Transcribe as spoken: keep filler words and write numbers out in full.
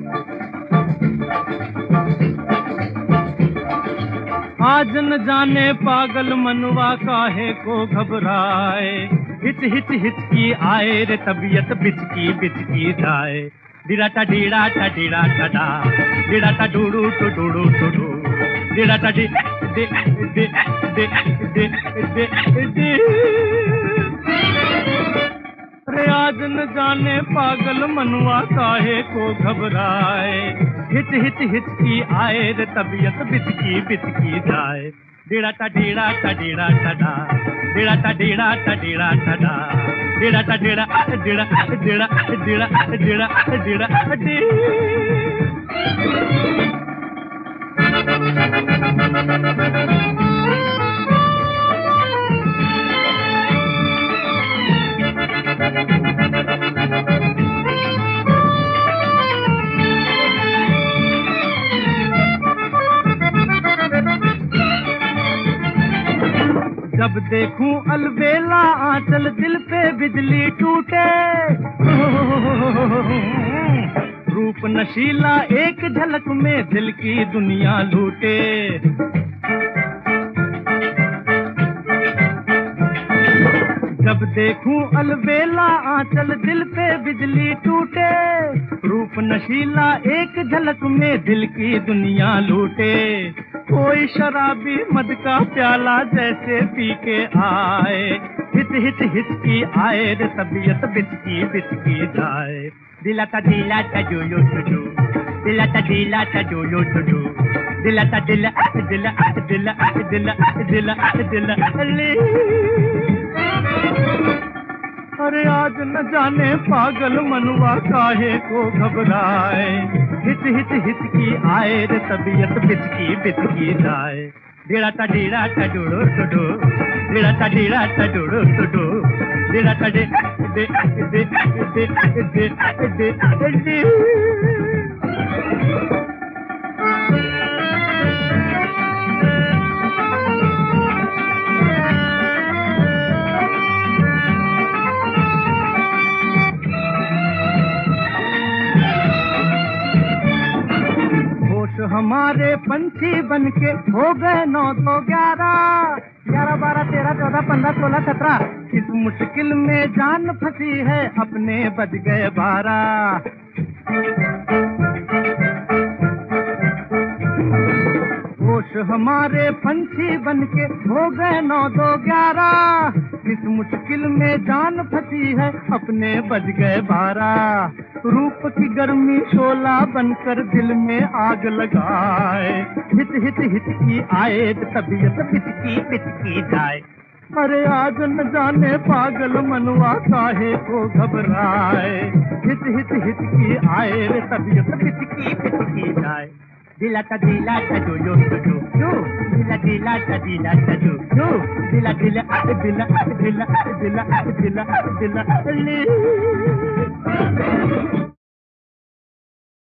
आज न जाने पागल मनवा काहे को घबराए, हिच हिच हिचकी आए रे तबीयत बिचकी बिचकी जाए। डिड़ा टा डीड़ा टा डीड़ा टा डा, डिड़ा टा डूडू टू डूडू टू डू, डिड़ा टा डी डे डे डे डे डे डे। रे आज न जाने पागल मनवा काहे को घबराए, हिच हिच हिचकी आए रे तबीयत बिचकी बिचकी जाए। डिड़ा टा डीड़ा टा डीड़ा टा डा, डिड़ा टा डीड़ा टा डीड़ा टा डा, डिड़ा टा डीड़ा डिड़ा डिड़ा डिड़ा डिड़ा डिड़ा डी। जब देखूं अलबेला आंचल दिल पे बिजली टूटे, रूप नशीला एक झलक में दिल की दुनिया लूटे। जब देखूं अलबेला आंचल दिल पे बिजली टूटे, रूप नशीला एक झलक में दिल की दुनिया लूटे। कोई शराबी मद का प्याला जैसे पी के आए, हिच हिच हिचकी आए रे तबीयत बिचकी बिचकी जाए। दिला ता दिला ता जो यो टू, दिला ता दिला ता जो यो टू, दिला ता दिला दिला दिला दिला दिला दिला दिला। अरे आज न जाने पागल मनवा काहे को घबराए, हिच हिच हिचकी आए रे तबीयत बिचकी बिचकी जाए। डिड़ा टा डीड़ा टा डूडू टू, डिड़ा टा डीड़ा टा डूडू टू, डिड़ा टा डे डे डे डे डे डे डे। हमारे पंछी बनके हो गए नौ दो ग्यारह, ग्यारह बारह तेरह चौदह पंद्रह सोलह सत्रह। इस मुश्किल में जान फंसी है अपने बज गए बारह। होश हमारे पंछी बनके हो गए नौ दो ग्यारह, इस मुश्किल में जान फंसी है अपने बज गए बारह। रूप की गर्मी शोला बनकर दिल में आग लगाए, हिच हिच हिचकी आए तबीयत बिचकी बिचकी जाए। अरे आज न जाने पागल मनवा काहे को घबराए, हिच हिच हिचकी आए रे तबीयत बिचकी बिचकी जाए। दिला ता दिला ता जो यो टू टू, दिला दिला ता दिला ता जो जो, दिला दिला दिला दिला दिला दिला दिला दिला।